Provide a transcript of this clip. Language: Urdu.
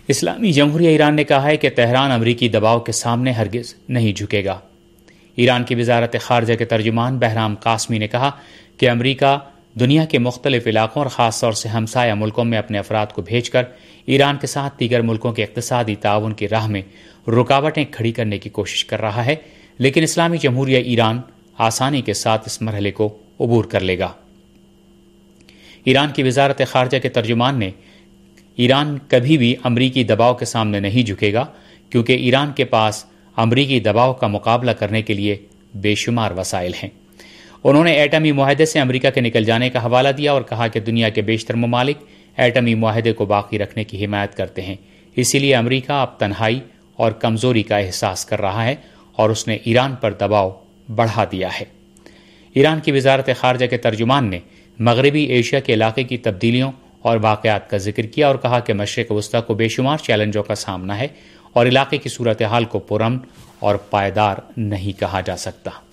اسلامی جمہوریہ ایران نے کہا ہے کہ تہران امریکی دباؤ کے سامنے ہرگز نہیں جھکے گا۔ ایران کی وزارت خارجہ کے ترجمان بہرام قاسمی نے کہا کہ امریکہ دنیا کے مختلف علاقوں اور خاص طور سے ہمسایہ ملکوں میں اپنے افراد کو بھیج کر ایران کے ساتھ دیگر ملکوں کے اقتصادی تعاون کی راہ میں رکاوٹیں کھڑی کرنے کی کوشش کر رہا ہے، لیکن اسلامی جمہوریہ ایران آسانی کے ساتھ اس مرحلے کو عبور کر لے گا۔ ایران کی وزارت خارجہ کے ترجمان نے ایران کبھی بھی امریکی دباؤ کے سامنے نہیں جھکے گا، کیونکہ ایران کے پاس امریکی دباؤ کا مقابلہ کرنے کے لیے بے شمار وسائل ہیں۔ انہوں نے ایٹمی معاہدے سے امریکہ کے نکل جانے کا حوالہ دیا اور کہا کہ دنیا کے بیشتر ممالک ایٹمی معاہدے کو باقی رکھنے کی حمایت کرتے ہیں، اسی لیے امریکہ اب تنہائی اور کمزوری کا احساس کر رہا ہے اور اس نے ایران پر دباؤ بڑھا دیا ہے۔ ایران کی وزارت خارجہ کے ترجمان نے مغربی ایشیا کے علاقے کی تبدیلیوں اور واقعات کا ذکر کیا اور کہا کہ مشرق وسطیٰ کو بے شمار چیلنجوں کا سامنا ہے اور علاقے کی صورتحال کو پرامن اور پائیدار نہیں کہا جا سکتا۔